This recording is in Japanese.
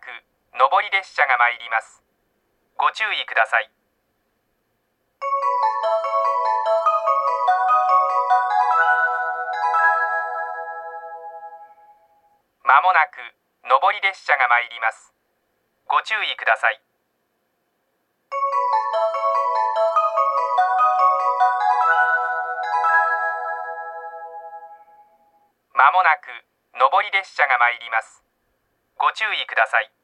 く上り列車が参ります。ご注意ください。まもなく上り列車が参ります。ご注意ください。まもなく上り列車が参ります。ご注意ください。